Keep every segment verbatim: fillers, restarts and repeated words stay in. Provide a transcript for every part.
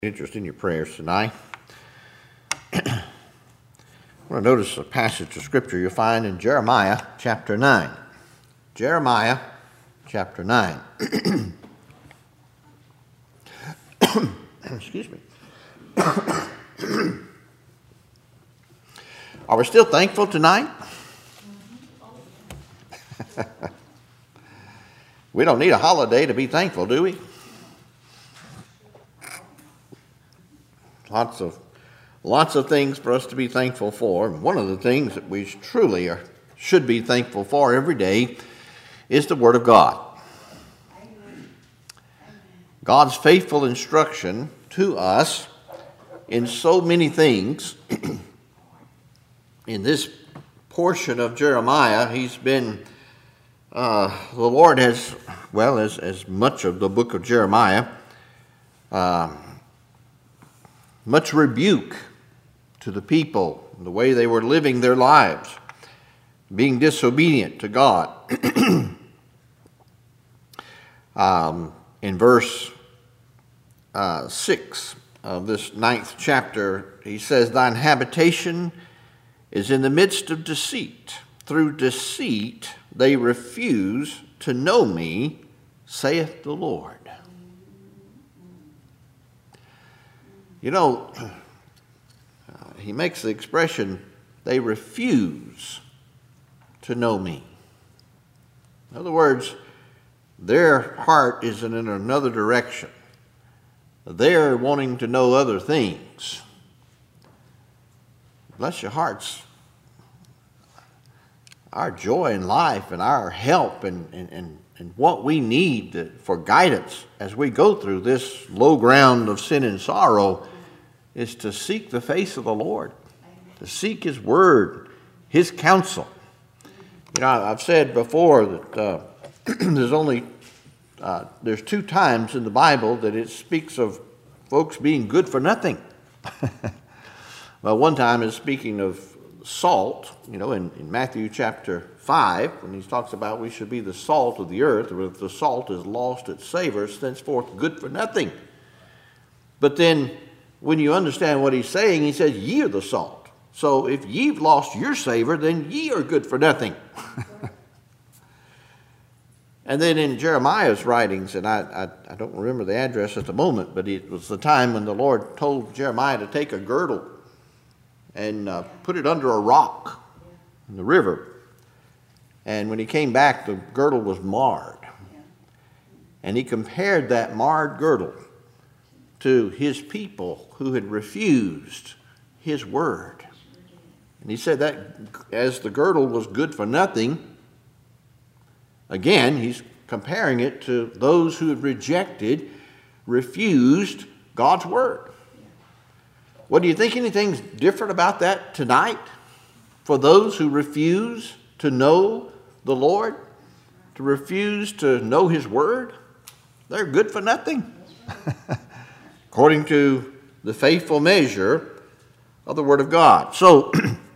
Interest in your prayers tonight. I want to notice a passage of scripture you'll find in Jeremiah chapter nine. Jeremiah chapter nine. Excuse me. Are we still thankful tonight? We don't need a holiday to be thankful, do we? Lots of, lots of things for us to be thankful for. And one of the things that we truly are, should be thankful for every day is the Word of God. God's faithful instruction to us in so many things. In this portion of Jeremiah, he's been, uh, the Lord has, well, as, as much of the book of Jeremiah, uh, much rebuke to the people, the way they were living their lives, being disobedient to God. um, in verse uh, six of this ninth chapter, he says, "Thine habitation is in the midst of deceit. Through deceit they refuse to know me, saith the Lord." You know, uh, he makes the expression, they refuse to know me. In other words, their heart is in another direction. They're wanting to know other things. Bless your hearts. Our joy in life and our help and, and, and, and what we need to, for guidance as we go through this low ground of sin and sorrow is to seek the face of the Lord, to seek His Word, His counsel. You know, I've said before that uh, there's only, uh, there's two times in the Bible that it speaks of folks being good for nothing. Well, one time is speaking of salt, you know, in, in Matthew chapter five, when he talks about we should be the salt of the earth, or if the salt is lost its savor, it's thenceforth good for nothing. But then when you understand what he's saying, he says, ye are the salt. So if ye've lost your savor, then ye are good for nothing. And then in Jeremiah's writings, and I, I, I don't remember the address at the moment, but it was the time when the Lord told Jeremiah to take a girdle and uh, put it under a rock in the river. And when he came back, the girdle was marred. And he compared that marred girdle to his people who had refused his word. And he said that as the girdle was good for nothing, again, he's comparing it to those who had rejected, refused God's word. What do you think anything's different about that tonight for those who refuse to know the Lord, to refuse to know His word? They're good for nothing. According to the faithful measure of the Word of God. So,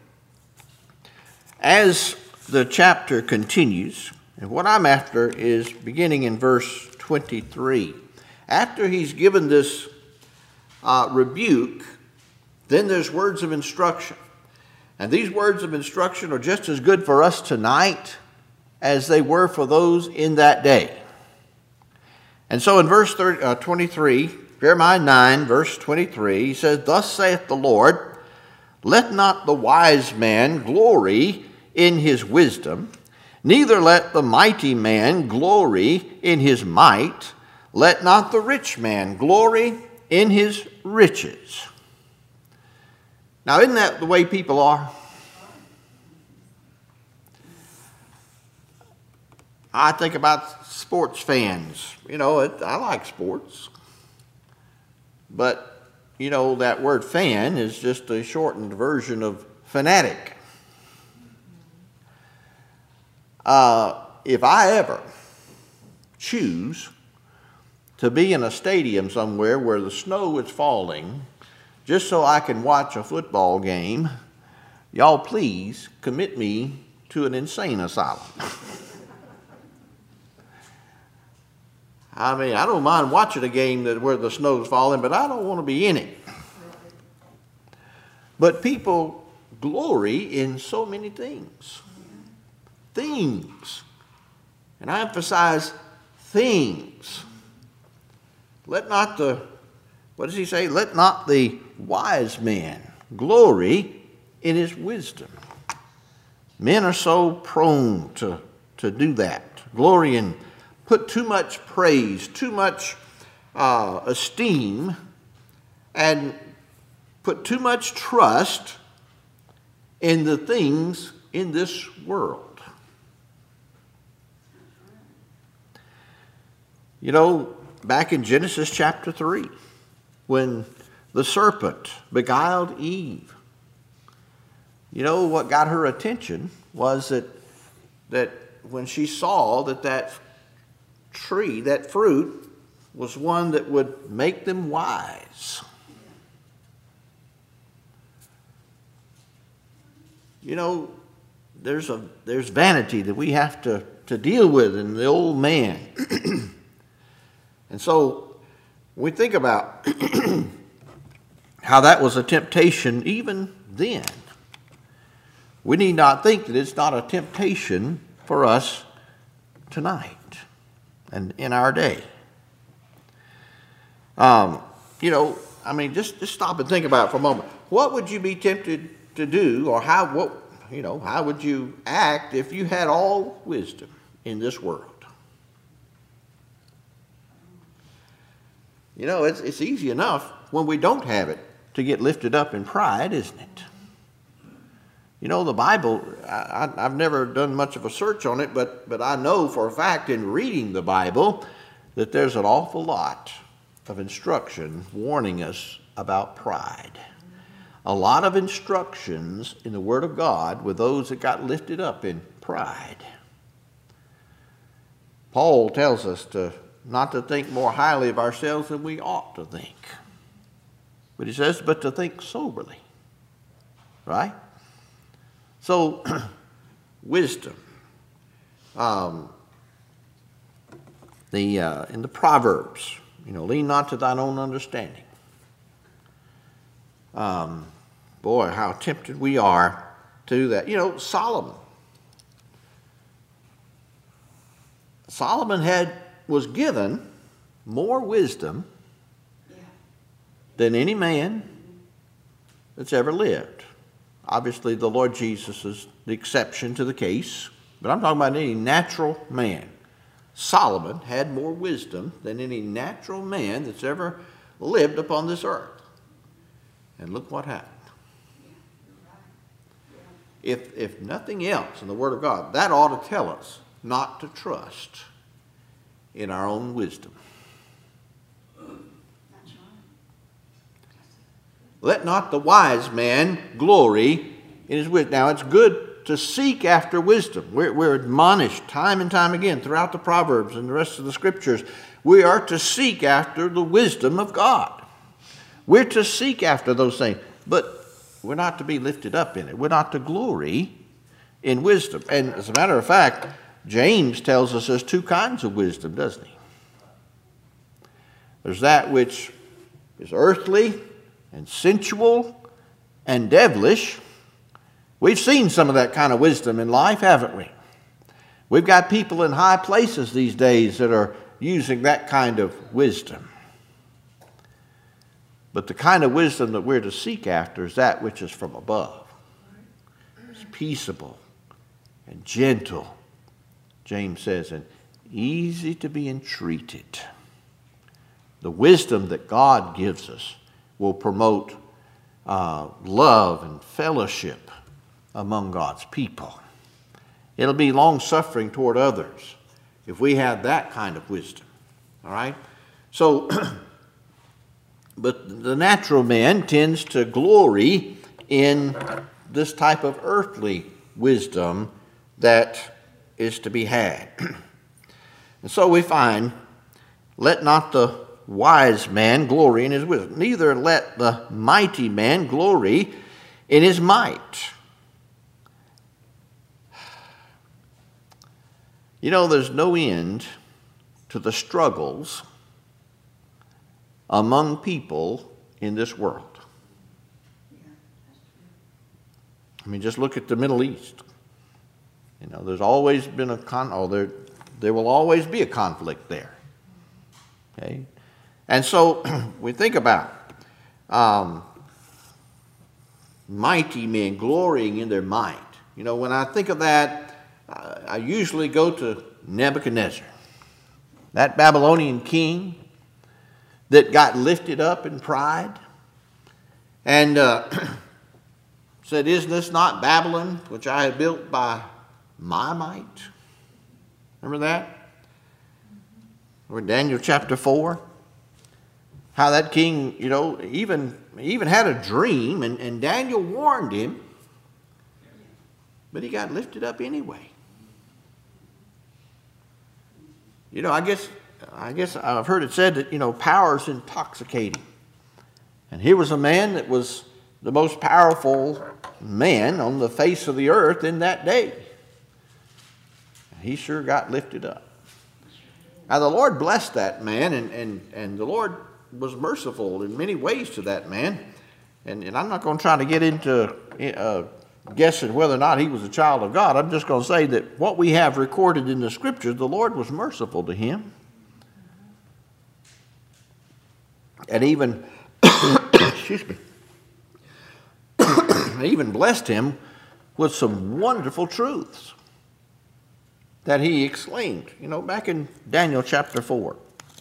as the chapter continues, and what I'm after is beginning in verse twenty-three. After he's given this uh, rebuke, then there's words of instruction. And these words of instruction are just as good for us tonight as they were for those in that day. And so in verse thirty, uh, twenty-three, Jeremiah nine, verse twenty-three, he says, "Thus saith the Lord, let not the wise man glory in his wisdom, neither let the mighty man glory in his might, let not the rich man glory in his riches." Now, isn't that the way people are? I think about sports fans. You know, it, I like sports. But, you know, that word fan is just a shortened version of fanatic. Uh, if I ever choose to be in a stadium somewhere where the snow is falling just so I can watch a football game, y'all please commit me to an insane asylum. I mean, I don't mind watching a game that where the snow's falling, but I don't want to be in it. But people glory in so many things. Things. And I emphasize things. Let not the, what does he say? Let not the wise man glory in his wisdom. Men are so prone to, to do that. Glory in, put too much praise, too much uh, esteem, and put too much trust in the things in this world. You know, back in Genesis chapter three, when the serpent beguiled Eve, you know what got her attention was that, that when she saw that that tree, that fruit, was one that would make them wise. You know, there's a there's vanity that we have to, to deal with in the old man. And so we think about how that was a temptation even then. We need not think that it's not a temptation for us tonight and in our day. Um, you know, I mean, just, just stop and think about it for a moment. What would you be tempted to do, or how, what, you know, how would you act if you had all wisdom in this world? You know, it's, it's easy enough when we don't have it to get lifted up in pride, isn't it? You know, the Bible, I, I've never done much of a search on it, but, but I know for a fact in reading the Bible that there's an awful lot of instruction warning us about pride. A lot of instructions in the Word of God with those that got lifted up in pride. Paul tells us to not to think more highly of ourselves than we ought to think. But he says, but to think soberly. Right? So, wisdom. Um, the uh, in the Proverbs, you know, lean not to thine own understanding. Um, boy, how tempted we are to do that. You know, Solomon. Solomon had was given more wisdom than any man that's ever lived. Obviously, the Lord Jesus is the exception to the case, but I'm talking about any natural man. Solomon had more wisdom than any natural man that's ever lived upon this earth. And look what happened. If, if nothing else in the Word of God, that ought to tell us not to trust in our own wisdom. Let not the wise man glory in his wisdom. Now, it's good to seek after wisdom. We're, we're admonished time and time again throughout the Proverbs and the rest of the Scriptures. We are to seek after the wisdom of God. We're to seek after those things, but we're not to be lifted up in it. We're not to glory in wisdom. And as a matter of fact, James tells us there's two kinds of wisdom, doesn't he? There's that which is earthly and sensual and devilish. We've seen some of that kind of wisdom in life, haven't we? We've got people in high places these days that are using that kind of wisdom. But the kind of wisdom that we're to seek after is that which is from above. It's peaceable and gentle, James says, and easy to be entreated. The wisdom that God gives us will promote uh, love and fellowship among God's people. It'll be long-suffering toward others if we have that kind of wisdom. All right? So, but the natural man tends to glory in this type of earthly wisdom that is to be had. And so we find, let not the wise man glory in his wisdom, neither let the mighty man glory in his might. You know, there's no end to the struggles among people in this world. I mean, just look at the Middle East. You know, there's always been a con. Oh, there, there will always be a conflict there. Okay, and so we think about um, mighty men glorying in their might. You know, when I think of that, uh, I usually go to Nebuchadnezzar, that Babylonian king that got lifted up in pride and uh, said, "Is this not Babylon, which I have built by my might?" Remember that? Or Daniel chapter four. How that king, you know, even, even had a dream, and, and Daniel warned him, but he got lifted up anyway. You know, I guess, I guess I've heard it said that, you know, power is intoxicating. And here was a man that was the most powerful man on the face of the earth in that day. He sure got lifted up. Now the Lord blessed that man, and, and, and the Lord was merciful in many ways to that man. And, and I'm not going to try to get into uh, guessing whether or not he was a child of God. I'm just going to say that what we have recorded in the Scriptures, the Lord was merciful to him. And even, excuse me, even blessed him with some wonderful truths that he exclaimed, you know, back in Daniel chapter four.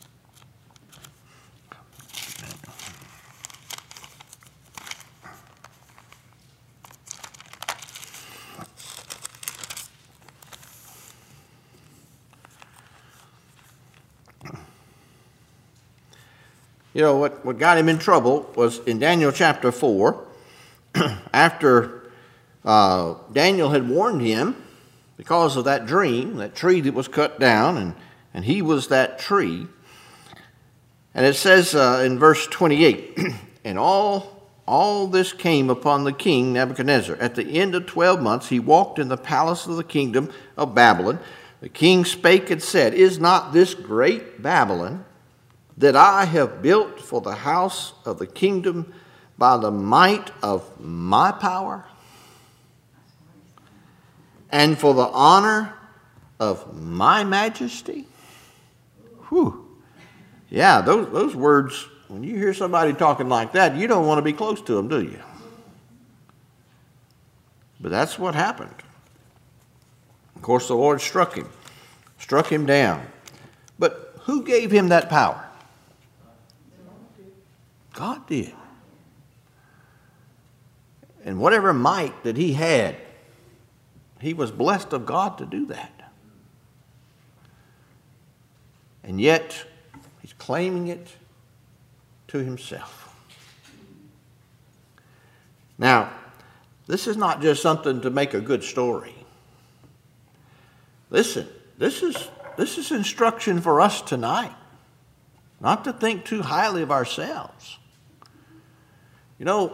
You know, what, what got him in trouble was in Daniel chapter four, after uh, Daniel had warned him, because of that dream, that tree that was cut down, and, and he was that tree. And it says uh, in verse twenty-eight, and all, all this came upon the king Nebuchadnezzar. At the end of twelve months, he walked in the palace of the kingdom of Babylon. The king spake and said, "Is not this great Babylon that I have built for the house of the kingdom by the might of my power? And for the honor of my majesty?" Whew. Yeah, those, those words, when you hear somebody talking like that, you don't want to be close to them, do you? But that's what happened. Of course, the Lord struck him, struck him down. But who gave him that power? God did. And whatever might that he had, he was blessed of God to do that. And yet, he's claiming it to himself. Now, this is not just something to make a good story. Listen, this is, this is instruction for us tonight, not to think too highly of ourselves. You know,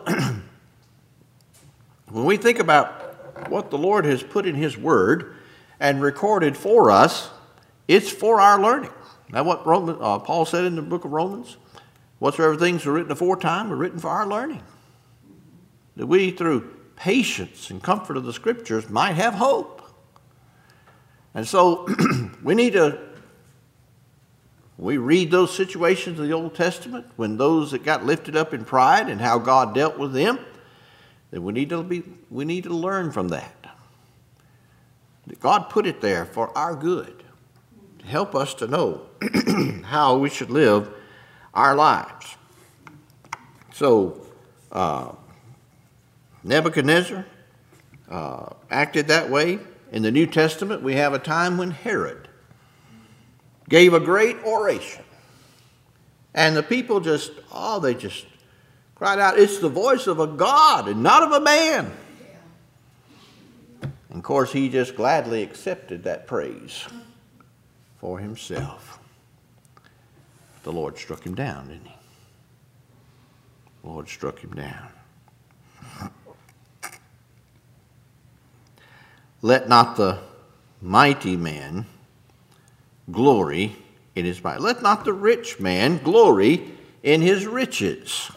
when we think about what the Lord has put in his word and recorded for us, it's for our learning. Now what Roman, uh, Paul said in the book of Romans, whatsoever things are written aforetime are written for our learning, that we through patience and comfort of the Scriptures might have hope. And so we need to, we read those situations of the Old Testament when those that got lifted up in pride and how God dealt with them, that we need to be, we need to learn from that. That God put it there for our good, to help us to know how we should live our lives. So uh, Nebuchadnezzar uh, acted that way. In the New Testament, we have a time when Herod gave a great oration. And the people just, oh, they just cried out, "It's the voice of a God and not of a man." And of course, he just gladly accepted that praise for himself. The Lord struck him down, didn't he? The Lord struck him down. Let not the mighty man glory in his might. Let not the rich man glory in his riches.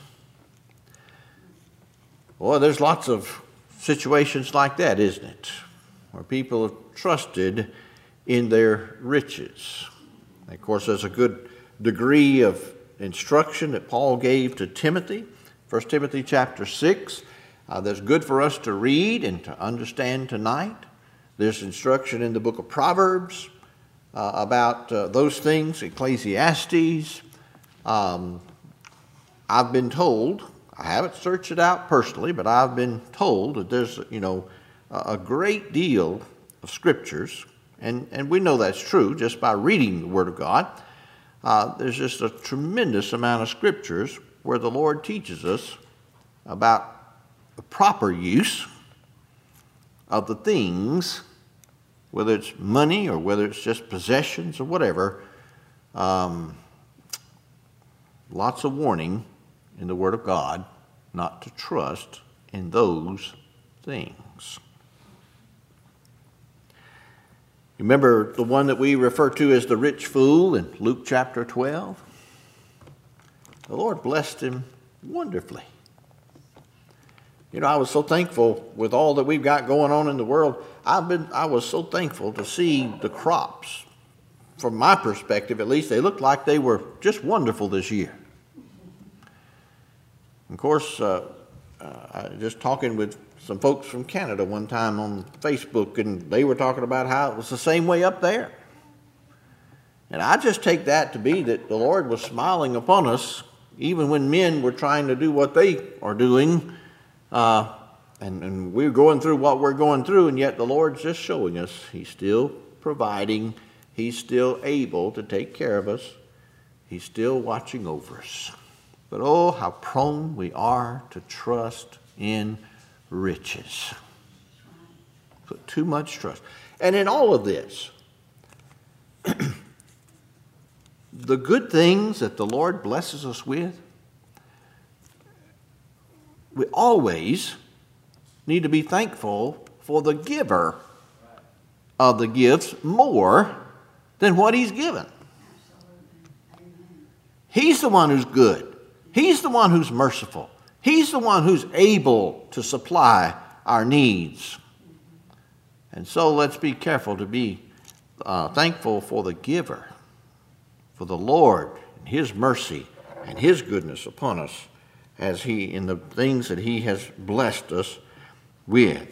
Well, there's lots of situations like that, isn't it? Where people have trusted in their riches. And of course, there's a good degree of instruction that Paul gave to Timothy. First Timothy chapter six. Uh, that's good for us to read and to understand tonight. There's instruction in the book of Proverbs uh, about uh, those things, Ecclesiastes. Um, I've been told, I haven't searched it out personally, but I've been told that there's, you know, a great deal of scriptures, and, and we know that's true just by reading the Word of God. Uh, there's just a tremendous amount of scriptures where the Lord teaches us about the proper use of the things, whether it's money or whether it's just possessions or whatever. Um, lots of warning in the Word of God not to trust in those things. Remember the one that we refer to as the rich fool in Luke chapter twelve? The Lord blessed him wonderfully. You know, I was so thankful with all that we've got going on in the world. I've been, I was so thankful to see the crops. From my perspective, at least, they looked like they were just wonderful this year. Of course, uh, uh, I was just talking with some folks from Canada one time on Facebook, and they were talking about how it was the same way up there. And I just take that to be that the Lord was smiling upon us, even when men were trying to do what they are doing, uh, and, and we're going through what we're going through, and yet the Lord's just showing us He's still providing, He's still able to take care of us, He's still watching over us. But oh, how prone we are to trust in riches. Put too much trust. And in all of this, the good things that the Lord blesses us with, we always need to be thankful for the giver of the gifts more than what He's given. He's the one who's good. He's the one who's merciful. He's the one who's able to supply our needs. And so let's be careful to be uh, thankful for the giver, for the Lord and His mercy and His goodness upon us as He, in the things that He has blessed us with.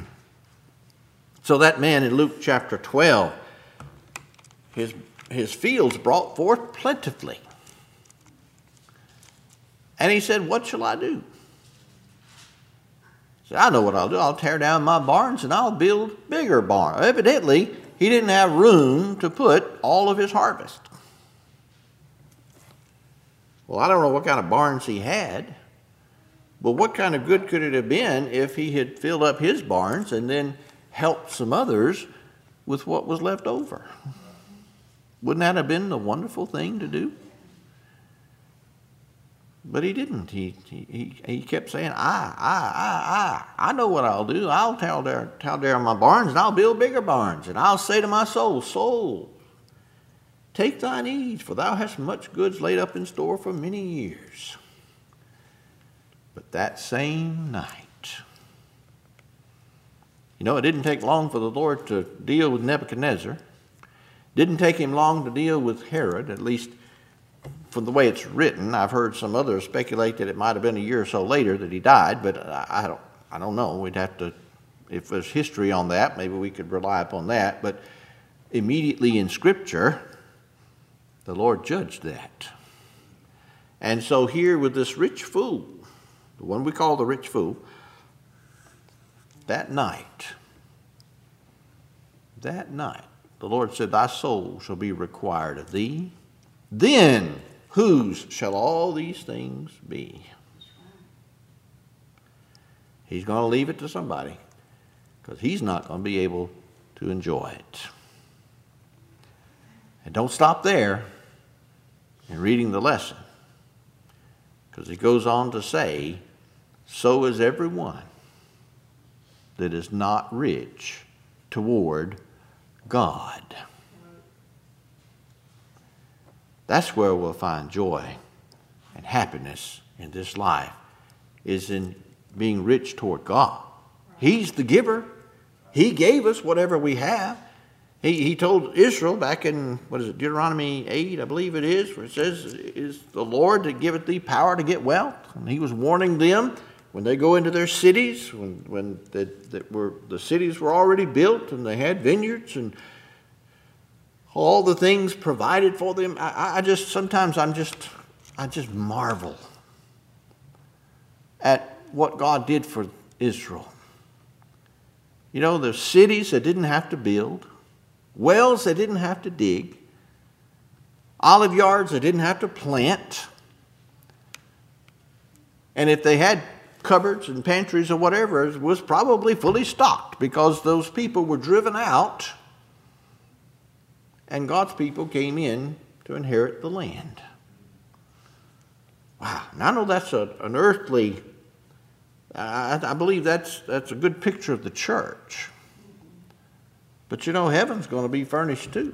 So that man in Luke chapter twelve, his, his fields brought forth plentifully. And he said, what shall I do? He said, I know what I'll do. I'll tear down my barns and I'll build bigger barns. Evidently, he didn't have room to put all of his harvest. Well, I don't know what kind of barns he had, but what kind of good could it have been if he had filled up his barns and then helped some others with what was left over? Wouldn't that have been a wonderful thing to do? But he didn't. He, he, he kept saying, I, I, I, I, I know what I'll do. I'll tear down, tear down my barns and I'll build bigger barns. And I'll say to my soul, soul, take thine ease, for thou hast much goods laid up in store for many years. But that same night, you know, it didn't take long for the Lord to deal with Nebuchadnezzar. Didn't take him long to deal with Herod, at least from the way it's written. I've heard some others speculate that it might have been a year or so later that he died, but I don't, I don't know. We'd have to, if there's history on that, maybe we could rely upon that. But immediately in Scripture, the Lord judged that. And so here with this rich fool, the one we call the rich fool, that night, that night, the Lord said, thy soul shall be required of thee. Then whose shall all these things be? He's going to leave it to somebody because he's not going to be able to enjoy it. And don't stop there in reading the lesson, because he goes on to say, so is everyone that is not rich toward God. That's where we'll find joy and happiness in this life, is in being rich toward God. He's the giver. He gave us whatever we have. He, he told Israel back in, what is it, Deuteronomy eight, I believe it is, where it says, "It is the Lord that giveth thee power to get wealth." And he was warning them when they go into their cities, when, when the, that were, the cities were already built and they had vineyards and all the things provided for them. I, I just, sometimes I'm just, I just marvel at what God did for Israel. You know, there's cities that didn't have to build, wells they didn't have to dig, olive yards they didn't have to plant. And if they had cupboards and pantries or whatever, it was probably fully stocked because those people were driven out and God's people came in to inherit the land. Wow. And I know that's a, an earthly, I, I believe that's, that's a good picture of the church. But you know, heaven's going to be furnished too.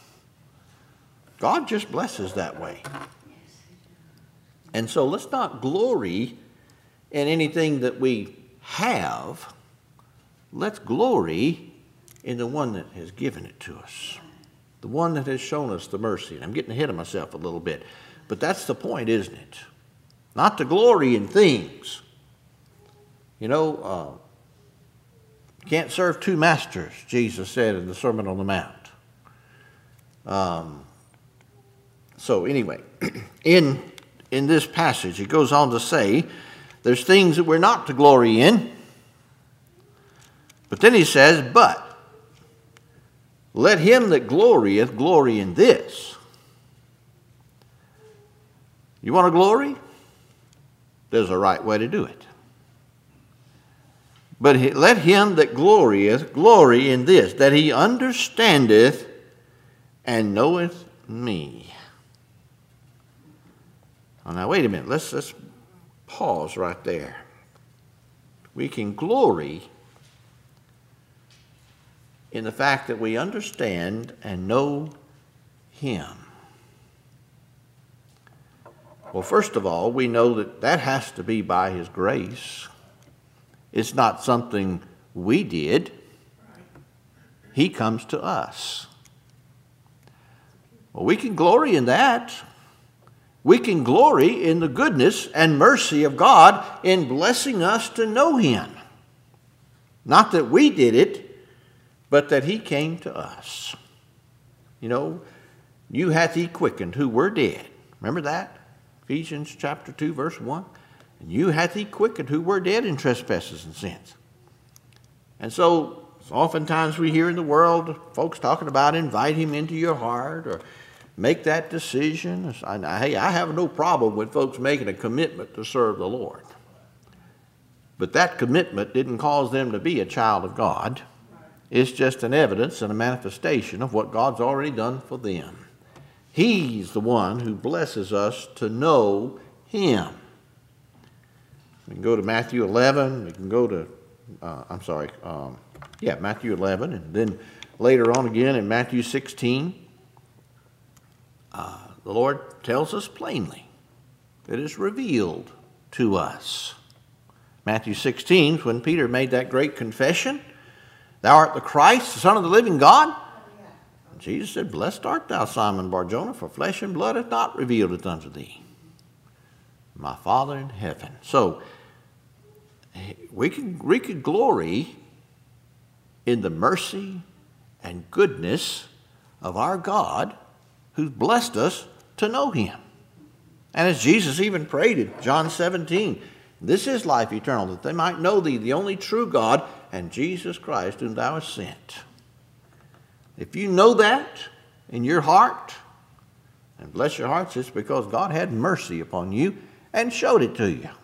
God just blesses that way. And so let's not glory in anything that we have. Let's glory in the one that has given it to us, the one that has shown us the mercy. And I'm getting ahead of myself a little bit, but that's the point, isn't it? Not to glory in things. You know, uh, can't serve two masters, Jesus said in the Sermon on the Mount. Um, so anyway, in, in this passage, it goes on to say, there's things that we're not to glory in. But then he says, but let him that glorieth glory in this. You want to glory? There's a right way to do it. But he, let him that glorieth glory in this, that he understandeth and knoweth me. Oh, now wait a minute. Let's, let's pause right there. We can glory in the fact that we understand and know him. Well, first of all, we know that that has to be by his grace. It's not something we did. He comes to us. Well, we can glory in that. We can glory in the goodness and mercy of God in blessing us to know him. Not that we did it, but that he came to us. You know, you hath he quickened who were dead. Remember that? Ephesians chapter two, verse one. And you hath he quickened who were dead in trespasses and sins. And so, oftentimes we hear in the world folks talking about invite him into your heart or make that decision. I, hey, I have no problem with folks making a commitment to serve the Lord. But that commitment didn't cause them to be a child of God. It's just an evidence and a manifestation of what God's already done for them. He's the one who blesses us to know him. We can go to Matthew eleven. We can go to, uh, I'm sorry, um, yeah, Matthew eleven. And then later on again in Matthew sixteen, uh, the Lord tells us plainly that it's revealed to us. Matthew sixteen, when Peter made that great confession, thou art the Christ, the Son of the living God. And Jesus said, blessed art thou, Simon Bar-Jonah, for flesh and blood hath not revealed it unto thee, my Father in heaven. So we can, we can glory in the mercy and goodness of our God who's blessed us to know him. And as Jesus even prayed in John seventeen, this is life eternal, that they might know thee, the only true God, and Jesus Christ whom thou hast sent. If you know that in your heart, and bless your hearts, it's because God had mercy upon you and showed it to you.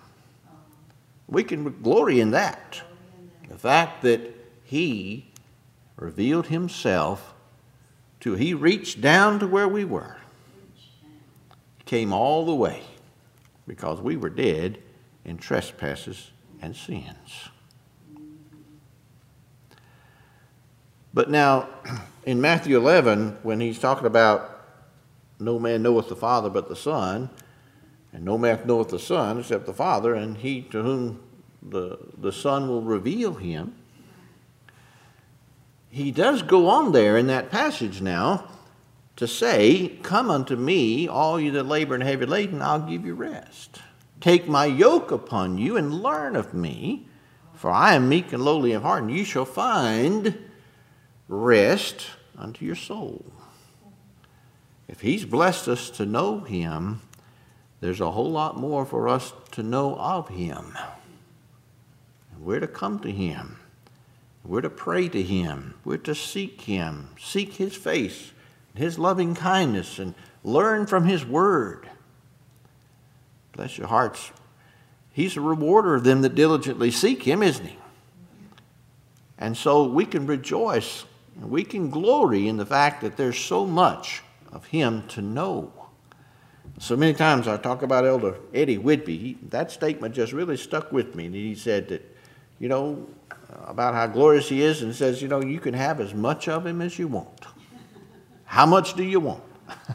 We can glory in that. The fact that he revealed himself to, he reached down to where we were. Came all the way because we were dead in trespasses and sins. But now, in Matthew eleven, when he's talking about no man knoweth the Father but the Son, and no man knoweth the Son except the Father, and he to whom the, the Son will reveal him. He does go on there in that passage now to say, come unto me, all you that labor and heavy laden, I'll give you rest. Take my yoke upon you and learn of me, for I am meek and lowly of heart, and you shall find rest unto your soul. If he's blessed us to know him, there's a whole lot more for us to know of him. And we're to come to him. We're to pray to him. We're to seek him, seek his face, his loving kindness, and learn from his word. Bless your hearts. He's a rewarder of them that diligently seek him, isn't he? And so we can rejoice and we can glory in the fact that there's so much of him to know. So many times I talk about Elder Eddie Whitby. He, that statement just really stuck with me. And he said that, you know, about how glorious he is, and says, you know, you can have as much of him as you want. How much do you want?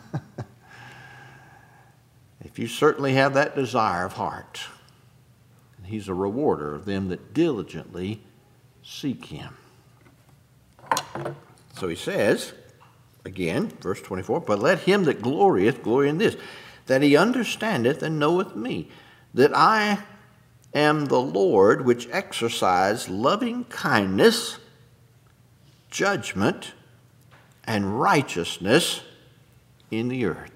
If you certainly have that desire of heart, he's a rewarder of them that diligently seek him. So he says, again, verse twenty-four, but let him that glorieth glory in this, that he understandeth and knoweth me, that I am the Lord which exercise loving kindness, judgment, and righteousness in the earth.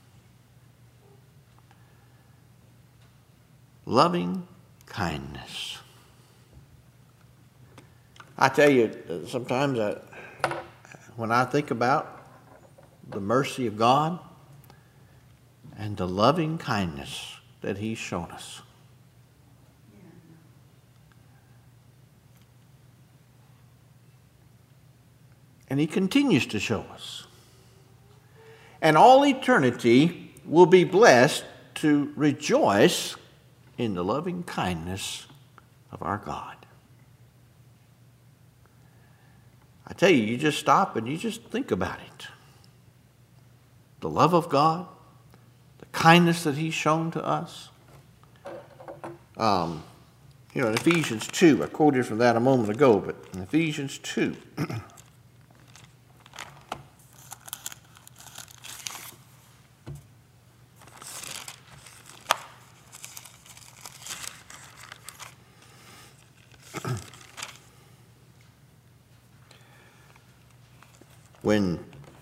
Loving kindness. I tell you, sometimes I, when I think about the mercy of God and the loving kindness that he's shown us, and he continues to show us, and all eternity will be blessed to rejoice in the loving kindness of our God. I tell you, you just stop and you just think about it. The love of God, the kindness that he's shown to us. Um, you know, in Ephesians two, I quoted from that a moment ago, but in Ephesians two, when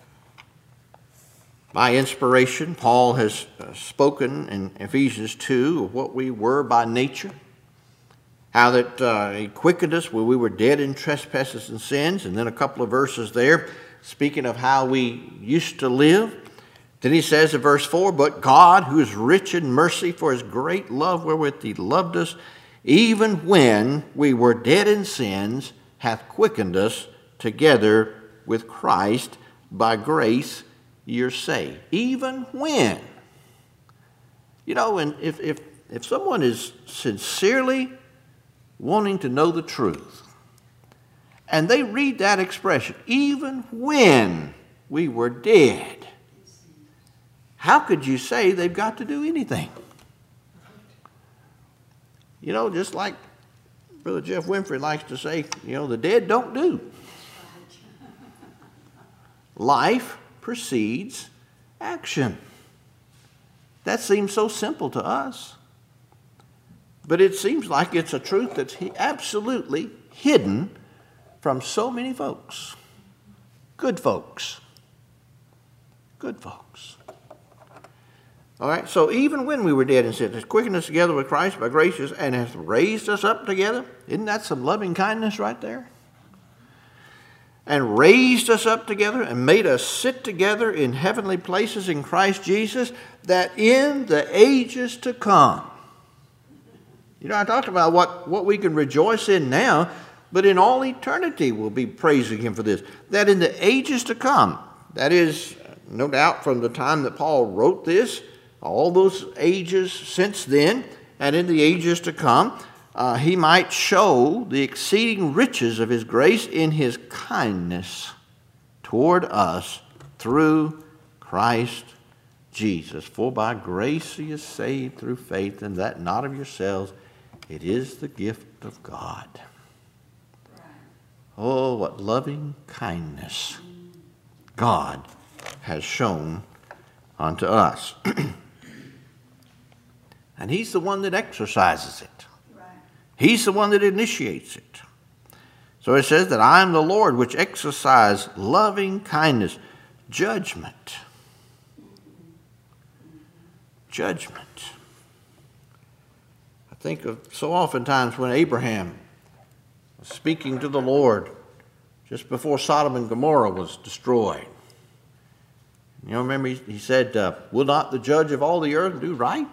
by inspiration Paul has uh, spoken in Ephesians two of what we were by nature, how that uh, he quickened us when we were dead in trespasses and sins, and then a couple of verses there speaking of how we used to live. Then he says in verse four, but God, who is rich in mercy for his great love wherewith he loved us, even when we were dead in sins, hath quickened us together with Christ. By grace you're saved. Even when. You know, and if, if, if someone is sincerely wanting to know the truth, and they read that expression, even when we were dead, how could you say they've got to do anything? You know, just like Brother Jeff Winfrey likes to say, you know, the dead don't do. Life precedes action. That seems so simple to us. But it seems like it's a truth that's absolutely hidden from so many folks. Good folks. Good folks. All right, so even when we were dead in sin, has quickened us together with Christ by grace and has raised us up together. Isn't that some loving kindness right there? And raised us up together and made us sit together in heavenly places in Christ Jesus, that in the ages to come. You know, I talked about what, what we can rejoice in now, but in all eternity we'll be praising him for this. That in the ages to come, that is, no doubt from the time that Paul wrote this, all those ages since then, and in the ages to come, Uh, he might show the exceeding riches of his grace in his kindness toward us through Christ Jesus. For by grace he is saved through faith, and that not of yourselves. It is the gift of God. Oh, what loving kindness God has shown unto us. And he's the one that exercises it. He's the one that initiates it. So it says that I am the Lord which exercise loving kindness, judgment. Judgment. I think of so oftentimes when Abraham was speaking to the Lord just before Sodom and Gomorrah was destroyed. You know, remember he, he said, uh, will not the judge of all the earth do right?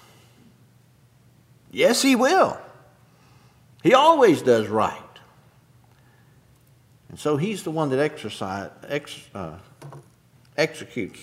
Yes, he will. He always does right. And so he's the one that exercise, ex, uh, executes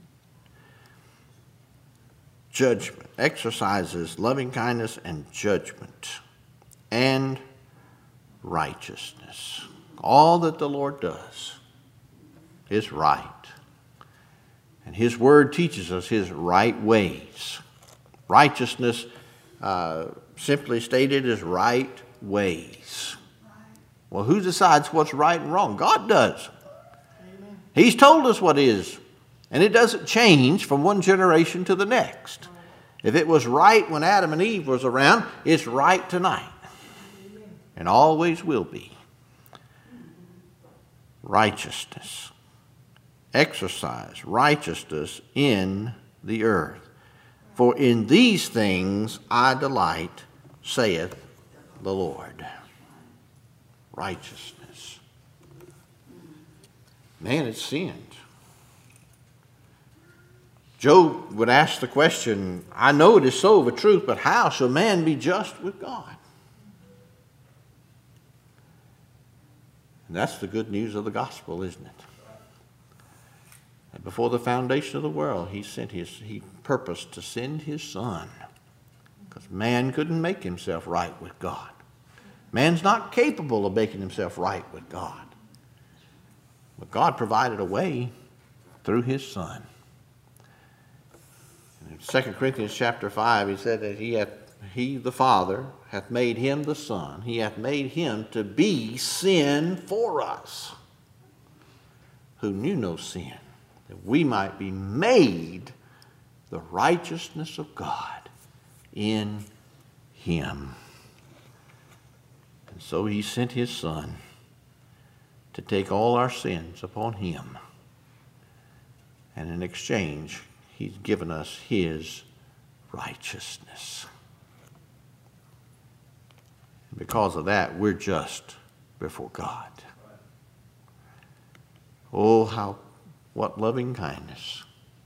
judgment, exercises loving kindness and judgment and righteousness. All that the Lord does is right. And his word teaches us his right ways. Righteousness, uh, simply stated, is right ways. Well, who decides what's right and wrong? God does. Amen. He's told us what is. And it doesn't change from one generation to the next. If it was right when Adam and Eve was around, it's right tonight. And always will be. Righteousness. Exercise righteousness in the earth. For in these things I delight, saith the Lord. Righteousness. Man had sinned. Job would ask the question, I know it is so of a truth, but how shall man be just with God? And that's the good news of the gospel, isn't it? And before the foundation of the world, he sent his, he purposed to send his son. Because man couldn't make himself right with God. Man's not capable of making himself right with God. But God provided a way through his son. In Second Corinthians chapter five, he said that he hath, he the Father hath made him the Son. He hath made him to be sin for us, who knew no sin, that we might be made the righteousness of God in him. And so he sent his Son to take all our sins upon him. And in exchange, he's given us his righteousness. And because of that, we're just before God. Oh, how, what loving kindness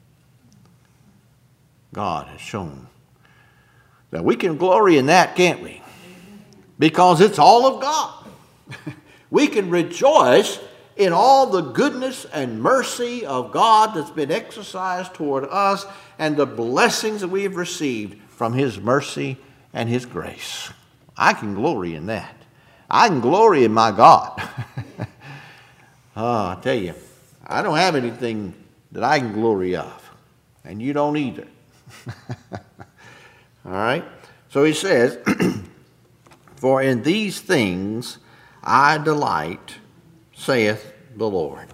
God has shown. That we can glory in that, can't we? Because it's all of God. We can rejoice in all the goodness and mercy of God that's been exercised toward us and the blessings that we have received from his mercy and his grace. I can glory in that. I can glory in my God. Oh, I tell you, I don't have anything that I can glory of, and you don't either. All right? So he says, for in these things I delight, saith the Lord.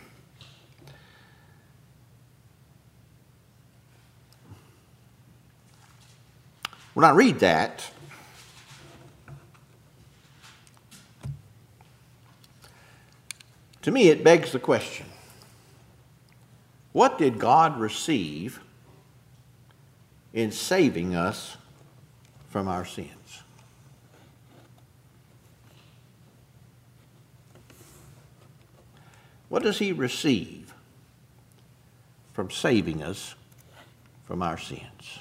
When I read that, to me it begs the question, what did God receive in saving us from our sins? What does he receive from saving us from our sins?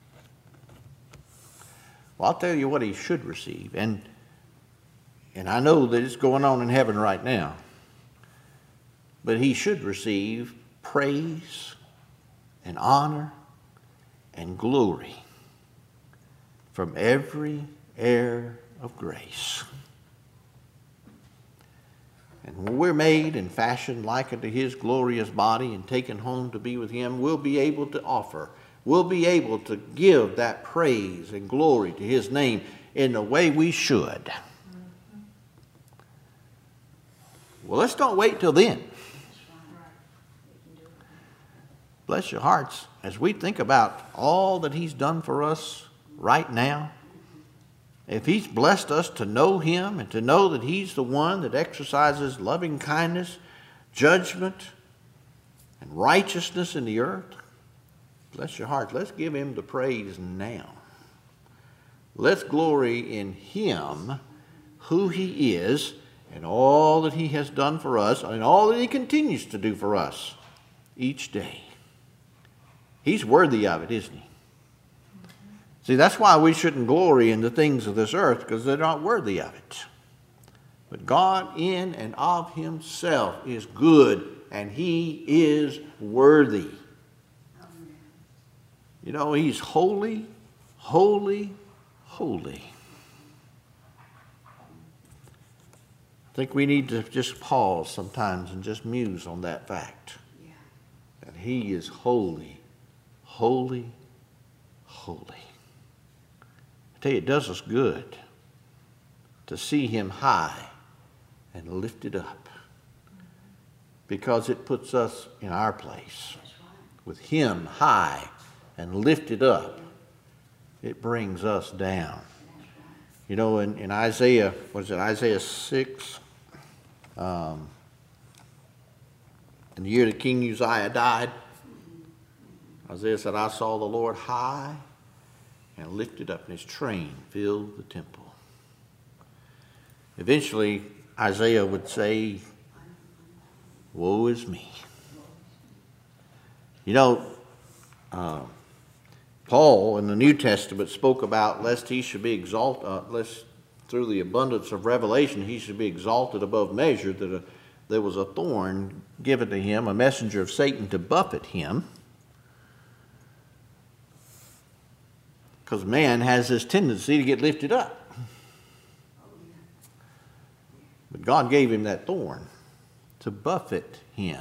Well, I'll tell you what he should receive, and, and I know that it's going on in heaven right now, but he should receive praise and honor and glory from every heir of grace. And when we're made and fashioned like unto his glorious body and taken home to be with him, we'll be able to offer, we'll be able to give that praise and glory to his name in the way we should. Well, let's don't wait till then. Bless your hearts as we think about all that he's done for us right now. If he's blessed us to know him and to know that he's the one that exercises loving kindness, judgment, and righteousness in the earth, bless your heart, let's give him the praise now. Let's glory in him, who he is, and all that he has done for us, and all that he continues to do for us each day. He's worthy of it, isn't he? See, that's why we shouldn't glory in the things of this earth, because they're not worthy of it. But God in and of himself is good, and he is worthy. You know, he's holy, holy, holy. I think we need to just pause sometimes and just muse on that fact. Yeah. That he is holy, holy, holy. I tell you, it does us good to see him high and lifted up, because it puts us in our place. With him high and lifted up, it brings us down. You know, in, in Isaiah, what is it, Isaiah six, um, in the year that King Uzziah died, Isaiah said, I saw the Lord high and lifted up, and his train filled the temple. Eventually, Isaiah would say, woe is me. You know, uh, Paul in the New Testament spoke about lest he should be exalted, uh, lest through the abundance of revelation he should be exalted above measure, that a, there was a thorn given to him, a messenger of Satan to buffet him. Because man has this tendency to get lifted up. But God gave him that thorn to buffet him,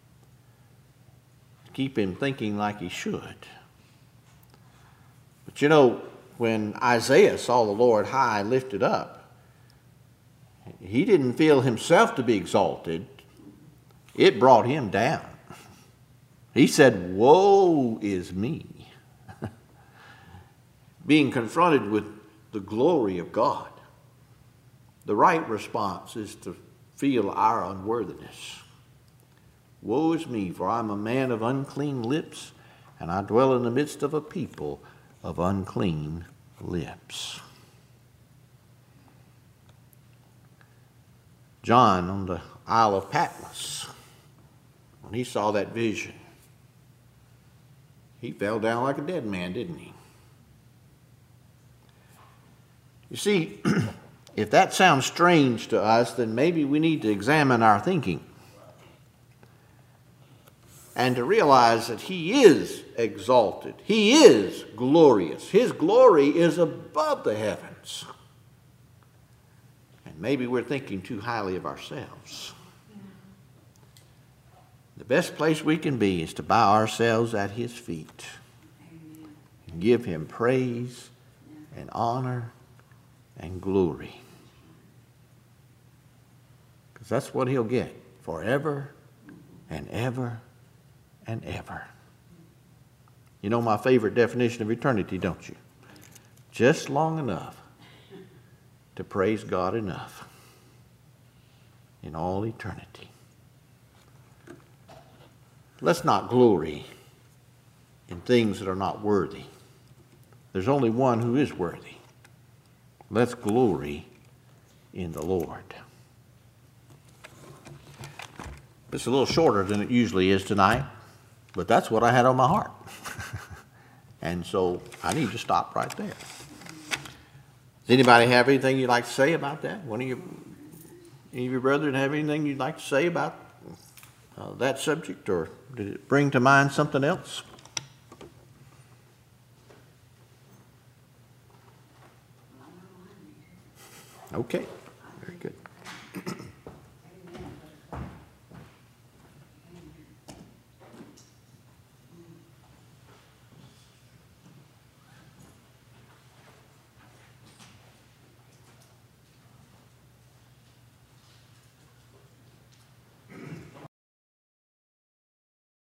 to keep him thinking like he should. But you know, when Isaiah saw the Lord high and lifted up, he didn't feel himself to be exalted. It brought him down. He said, woe is me. Being confronted with the glory of God, the right response is to feel our unworthiness. Woe is me, for I am a man of unclean lips, and I dwell in the midst of a people of unclean lips. John on the Isle of Patmos, when he saw that vision, he fell down like a dead man, didn't he? You see, if that sounds strange to us, then maybe we need to examine our thinking and to realize that he is exalted. He is glorious. His glory is above the heavens. And maybe we're thinking too highly of ourselves. The best place we can be is to bow ourselves at his feet and give him praise and honor and glory. Because that's what he'll get forever and ever and ever. You know my favorite definition of eternity, don't you? Just long enough to praise God enough in all eternity. Let's not glory in things that are not worthy. There's only one who is worthy. Let's glory in the Lord. It's a little shorter than it usually is tonight, but that's what I had on my heart. And so I need to stop right there. Does anybody have anything you'd like to say about that? One of your, any of your brethren have anything you'd like to say about uh, that subject, or did it bring to mind something else? Okay.